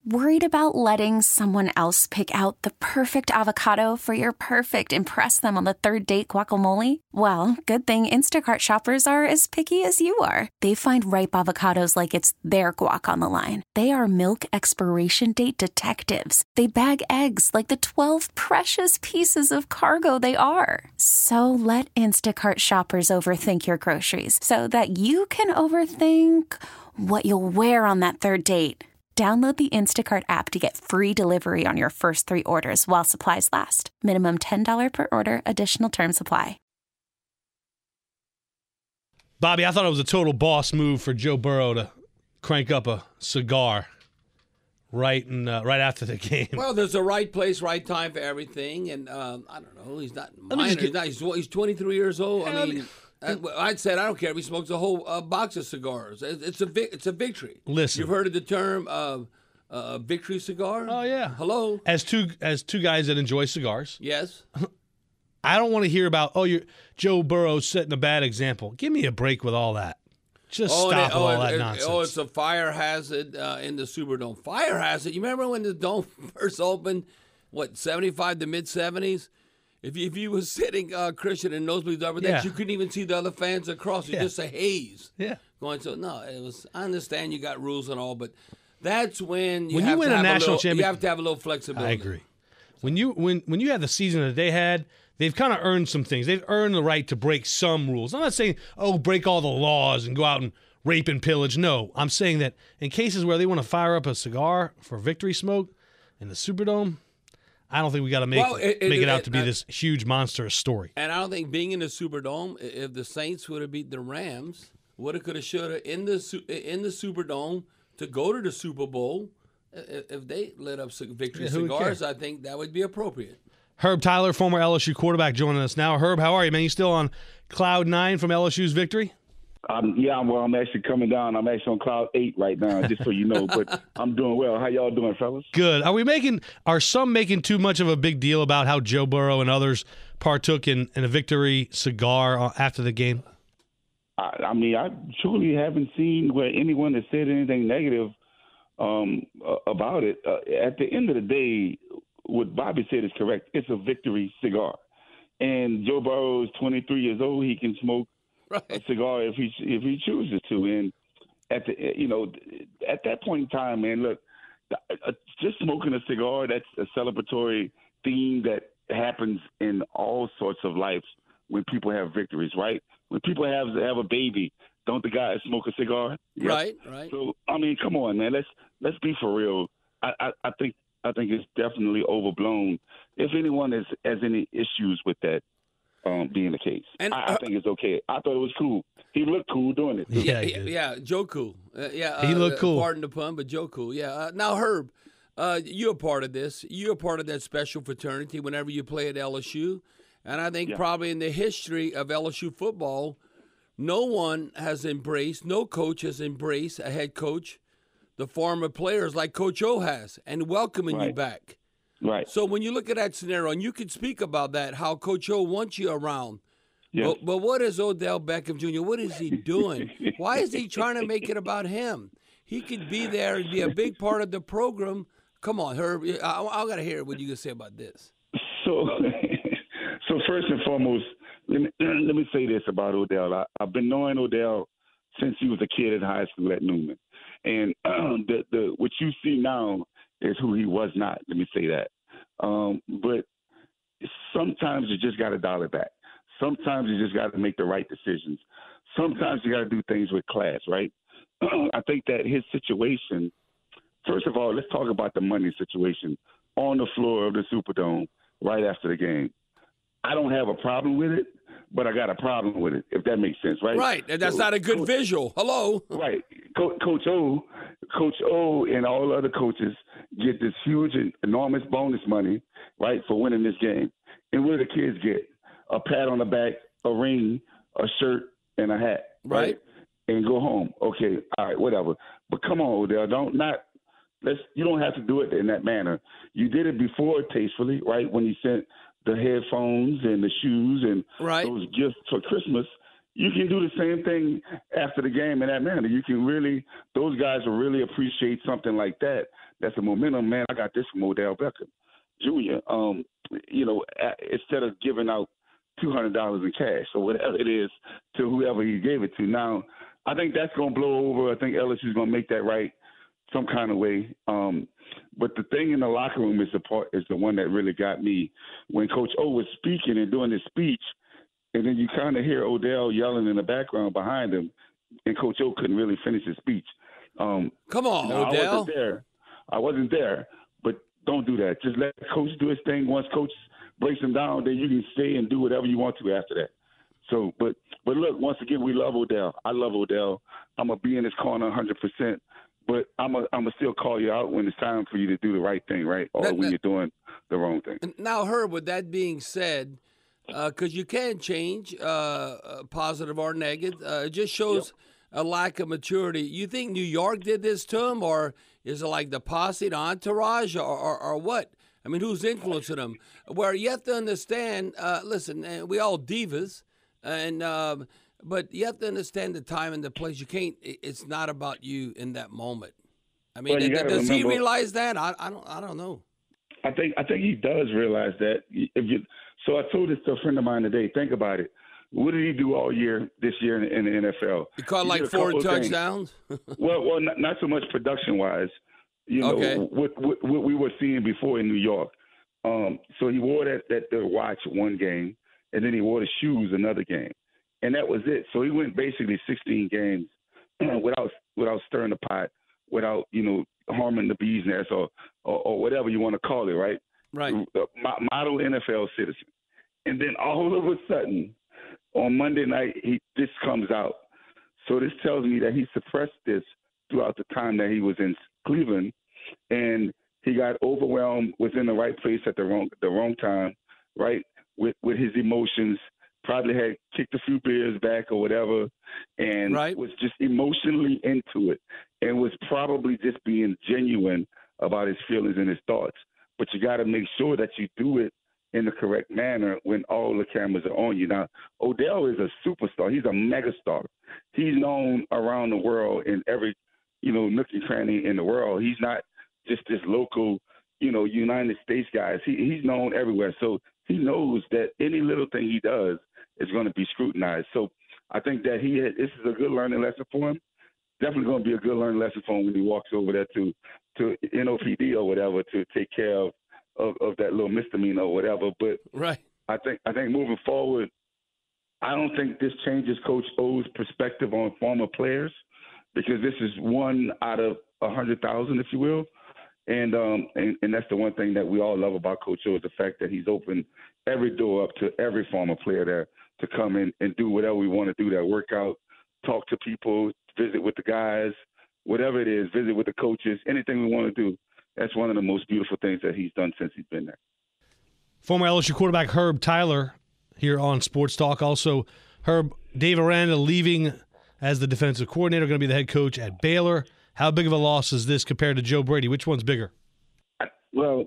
Worried about letting someone else pick out the perfect avocado for your perfect impress them on the third date guacamole? Well, good thing Instacart shoppers are as picky as you are. They find ripe avocados like it's their guac on the line. They are milk expiration date detectives. They bag eggs like the 12 precious pieces of cargo they are. So let Instacart shoppers overthink your groceries so that you can overthink what you'll wear on that third date. Download the Instacart app to get free delivery on your first 3 orders while supplies last. Minimum $10 per order. Additional terms apply. Bobby, I thought it was a total boss move for Joe Burrow to crank up a cigar right after the game. Well, there's a right place, right time for everything, and I don't know. He's not minor. He's 23 years old. I mean, I'd said I don't care if he smokes a whole box of cigars. It's a victory. Listen, you've heard of the term victory cigar? Oh yeah. Hello. As two guys that enjoy cigars. Yes. I don't want to hear about Joe Burrow setting a bad example. Give me a break with all that. Just stop with all that nonsense. It's a fire hazard in the Superdome. Fire hazard. You remember when the dome first opened? What, 75 to mid 70s? If you were sitting, Christian, in nosebleeds over there, you couldn't even see the other fans across. It was just a haze. Yeah. It was. I understand you got rules and all, but that's when you win a national championship, you have to have a little flexibility. I agree. When you have the season that they had, they've kind of earned some things. They've earned the right to break some rules. I'm not saying, break all the laws and go out and rape and pillage. No, I'm saying that in cases where they want to fire up a cigar for victory smoke in the Superdome, I don't think we got to make it out to be this huge monstrous story. And I don't think being in the Superdome, if the Saints would have beat the Rams, woulda, coulda, shoulda in the Superdome to go to the Super Bowl, if they lit up victory cigars, I think that would be appropriate. Herb Tyler, former LSU quarterback, joining us now. Herb, how are you, man? You still on cloud 9 from LSU's victory? I'm actually coming down. I'm actually on cloud 8 right now, just so you know. But I'm doing well. How y'all doing, fellas? Good. Are some making too much of a big deal about how Joe Burrow and others partook in a victory cigar after the game? I truly haven't seen where anyone has said anything negative about it. At the end of the day, what Bobby said is correct. It's a victory cigar. And Joe Burrow is 23 years old. He can smoke a cigar if he chooses to. And at that point in time, man, look, just smoking a cigar, that's a celebratory theme that happens in all sorts of lives when people have victories, right? When people have a baby, don't the guys smoke a cigar? Right. So come on, man. Let's be for real. I think it's definitely overblown. If anyone has any issues with that being the case, and I think it's okay. I thought it was cool. He looked cool doing it. Yeah, Joe Cool. He looked cool. Pardon the pun, but Joe Cool. Yeah. Now, Herb, you're a part of this. You're a part of that special fraternity whenever you play at LSU. And I think probably in the history of LSU football, no coach has embraced a head coach, the former players like Coach O has, and welcoming you back. Right. So when you look at that scenario, and you can speak about that, how Coach O wants you around. Yes. But what is Odell Beckham Jr.? What is he doing? Why is he trying to make it about him? He could be there and be a big part of the program. Come on, Herb. I got to hear what you can say about this. So first and foremost, let me say this about Odell. I've been knowing Odell since he was a kid in high school at Newman. And what you see now is who he was not. Let me say that. But sometimes you just got to dial it back. Sometimes you just got to make the right decisions. Sometimes you got to do things with class, right? I think that his situation, first of all, let's talk about the money situation on the floor of the Superdome right after the game. I don't have a problem with it, but I got a problem with it, if that makes sense, right? Right, and that's not a good visual. Hello. Right. Coach O and all other coaches get this huge and enormous bonus money, right, for winning this game. And what do the kids get? A pat on the back, a ring, a shirt, and a hat, right? And go home. Okay, all right, whatever. But come on, Odell, you don't have to do it in that manner. You did it before tastefully, right, when you sent the headphones and the shoes and those gifts for Christmas. You can do the same thing after the game in that manner. Those guys will really appreciate something like that that's a momentum. Man, I got this from Odell Beckham Jr. Instead of giving out $200 in cash or whatever it is to whoever he gave it to. Now, I think that's going to blow over. I think LSU is going to make that right some kind of way. But the thing in the locker room is the one that really got me when Coach O was speaking and doing his speech, and then you kind of hear Odell yelling in the background behind him, and Coach O couldn't really finish his speech. Come on, Odell. I wasn't there, but don't do that. Just let Coach do his thing. Once Coach breaks him down, then you can stay and do whatever you want to after that. So, but look, once again, we love Odell. I love Odell. I'm going to be in his corner 100%, but I'm going to still call you out when it's time for you to do the right thing, right? Or when you're doing the wrong thing. Now, Herb, with that being said, because you can change positive or negative, it just shows a lack of maturity. You think New York did this to him, or is it like the posse, the entourage, or what? I mean, who's influencing them? Where you have to understand, listen, we all divas, but you have to understand the time and the place. You can't. It's not about you in that moment. I mean, does he realize that? I don't know. I think he does realize that. So I told this to a friend of mine today. Think about it. What did he do all year this year in the NFL? He caught like 4 touchdowns. well, not so much production wise. What we were seeing before in New York. So he wore the watch one game, and then he wore the shoes another game, and that was it. So he went basically 16 games without stirring the pot, without harming the bee's nest or whatever you want to call it, right? Right. Model NFL citizen, and then all of a sudden on Monday night this comes out. So this tells me that he suppressed this throughout the time that he was in Cleveland, and he got overwhelmed, was in the right place at the wrong time, right? With his emotions, probably had kicked a few beers back or whatever, and was just emotionally into it, and was probably just being genuine about his feelings and his thoughts. But you got to make sure that you do it in the correct manner when all the cameras are on you. Now, Odell is a superstar. He's a megastar. He's known around the world in every nook and cranny in the world. He's not just this local, United States guy. He's known everywhere. So he knows that any little thing he does is going to be scrutinized. So I think that this is a good learning lesson for him. Definitely going to be a good learning lesson for him when he walks over there to NOPD or whatever to take care of that little misdemeanor or whatever. But I think moving forward, I don't think this changes Coach O's perspective on former players, because this is one out of 100,000, if you will. And that's the one thing that we all love about Coach O is the fact that he's opened every door up to every former player there to come in and do whatever we want to do there, work out, talk to people, visit with the guys, whatever it is, visit with the coaches, anything we want to do. That's one of the most beautiful things that he's done since he's been there. Former LSU quarterback Herb Tyler here on Sports Talk. Also, Herb, Dave Aranda leaving as the defensive coordinator, going to be the head coach at Baylor. How big of a loss is this compared to Joe Brady? Which one's bigger? Well,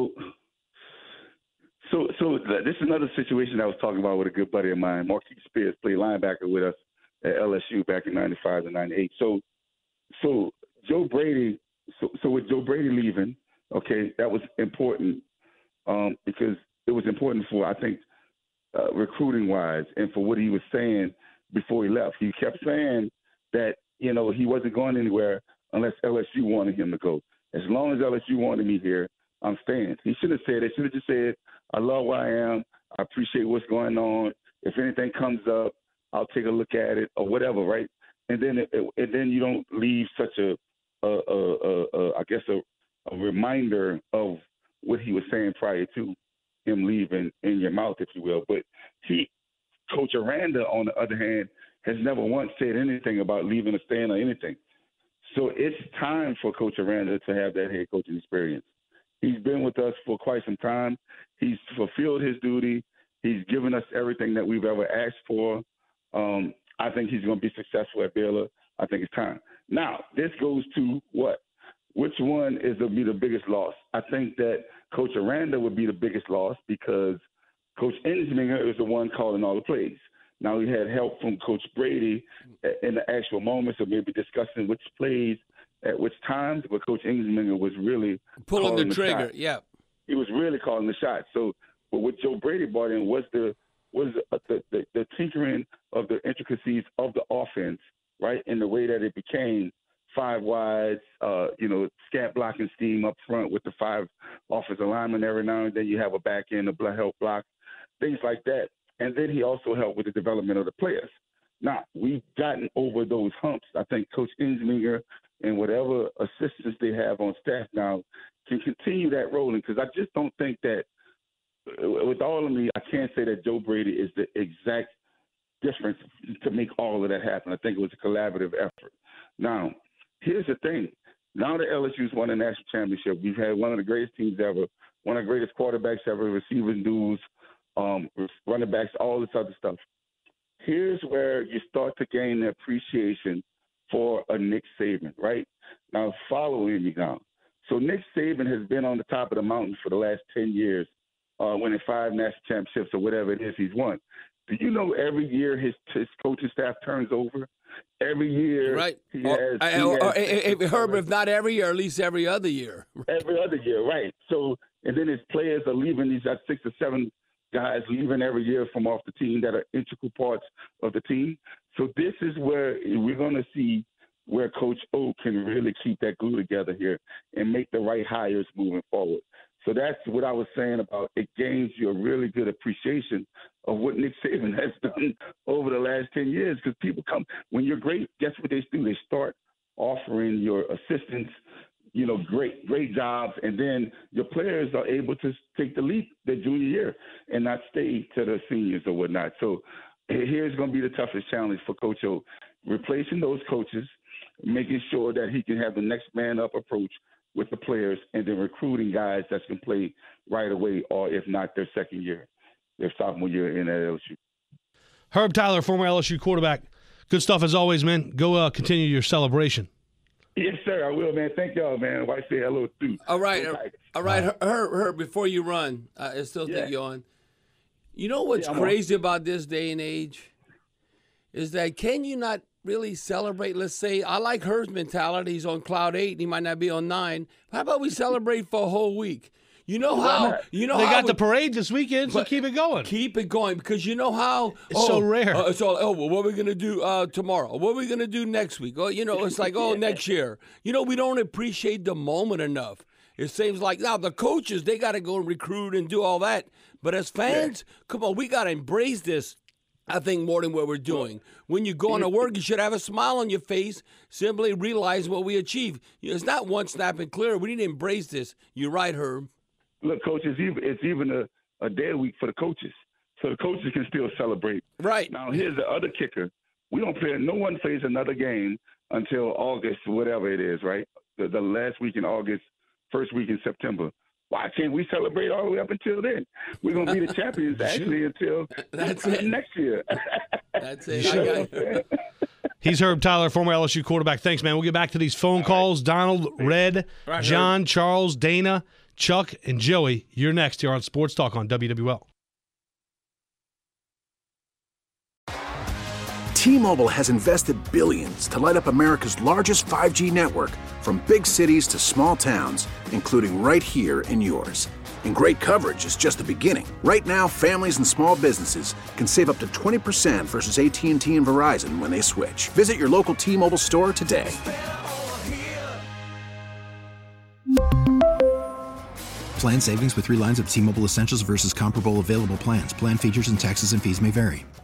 so this is another situation I was talking about with a good buddy of mine. Marquise Spears played linebacker with us at LSU back in 95 and 98. So Joe Brady, so with Joe Brady leaving, okay, that was important because it was important for, I think, recruiting-wise and for what he was saying before he left. He kept saying that, he wasn't going anywhere unless LSU wanted him to go. As long as LSU wanted me here, I'm staying. He shouldn't have said it. He should have just said, I love where I am. I appreciate what's going on. If anything comes up, I'll take a look at it or whatever, right? And then you don't leave such a reminder of what he was saying prior to him leaving in your mouth, if you will. But Coach Aranda, on the other hand, has never once said anything about leaving or staying or anything. So it's time for Coach Aranda to have that head coaching experience. He's been with us for quite some time. He's fulfilled his duty. He's given us everything that we've ever asked for. I think he's going to be successful at Baylor. I think it's time. Now, this goes to what? Which one would be the biggest loss? I think that Coach Aranda would be the biggest loss because Coach Ensminger is the one calling all the plays. Now, we had help from Coach Brady in the actual moments of maybe discussing which plays at which times, but Coach Ensminger was really pulling the trigger. Shot. Yeah, he was really calling the shot. So, but what Joe Brady brought in was the tinkering of the intricacies of the offense, right, in the way that it became 5 wides, scat blocking scheme up front with the 5 offensive linemen. Every now and then you have a back end, a help block, things like that. And then he also helped with the development of the players. Now, we've gotten over those humps. I think Coach Ensminger and whatever assistants they have on staff now can continue that rolling, because I just don't think that, with all of me, I can't say that Joe Brady is the exact difference to make all of that happen. I think it was a collaborative effort. Now, here's the thing. Now that LSU's won a national championship, we've had one of the greatest teams ever, one of the greatest quarterbacks ever, receivers, duels, running backs, all this other stuff. Here's where you start to gain the appreciation for a Nick Saban, right? Now, following me now. So Nick Saban has been on the top of the mountain for the last 10 years, winning 5 national championships or whatever it is he's won. Do you know every year his coaching staff turns over? Every year, right? Herbert, if not every year, at least every other year. Every other year, right? So, and then his players are leaving. He's got 6 or 7 guys leaving every year from off the team that are integral parts of the team. So this is where we're going to see where Coach O can really keep that glue together here and make the right hires moving forward. So that's what I was saying about it gains you a really good appreciation of what Nick Saban has done over the last 10 years, because people come – when you're great, guess what they do? They start offering your assistants, great jobs, and then your players are able to take the leap their junior year and not stay to the seniors or whatnot. So here's going to be the toughest challenge for Coach O, replacing those coaches, making sure that he can have the next man up approach with the players, and then recruiting guys that can play right away, or if not, their sophomore year in LSU. Herb Tyler, former LSU quarterback. Good stuff as always, man. Go continue your celebration. Yes, sir, I will, man. Thank y'all, man. Wife say hello, too. All right. Herb, before you run, I still think you're on. You know what's crazy about this day and age is that can you not really celebrate? Let's say, I like Herb's mentality. He's on cloud 8 and he might not be on 9. How about we celebrate for a whole week? They got the parade this weekend, so keep it going. Keep it going, because you know how it's so rare. What are we going to do tomorrow? What are we going to do next week? It's like, next year. We don't appreciate the moment enough. It seems like now the coaches, they got to go and recruit and do all that. But as fans, come on, we got to embrace this, I think, more than what we're doing. When you go into work, you should have a smile on your face, simply realize what we achieve. It's not one snap and clear. We need to embrace this. You're right, Herb. Look, Coach, it's even a day a week for the coaches, so the coaches can still celebrate. Right. Now, here's the other kicker. No one plays another game until August, whatever it is, right? The last week in August, first week in September. Why can't we celebrate all the way up until then? We're going to be the champions, actually, until next year. That's it. He's Herb Tyler, former LSU quarterback. Thanks, man. We'll get back to these phone calls. Donald, Red, John, Herb. Charles, Dana, Chuck, and Joey. You're next here on Sports Talk on WWL. T-Mobile has invested billions to light up America's largest 5G network, from big cities to small towns, including right here in yours. And great coverage is just the beginning. Right now, families and small businesses can save up to 20% versus AT&T and Verizon when they switch. Visit your local T-Mobile store today. Plan savings with 3 lines of T-Mobile Essentials versus comparable available plans. Plan features and taxes and fees may vary.